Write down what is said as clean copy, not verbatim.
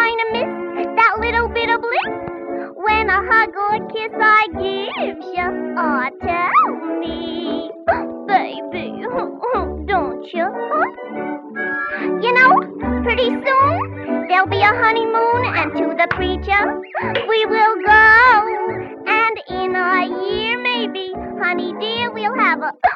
kinda miss that little bit of bliss when a hug or a kiss I give you. Aw, tell me, baby, don't you? You know, pretty soon there'll be a honeymoon, and to the preacher we will go. And in a year, maybe, honey dear, we'll have a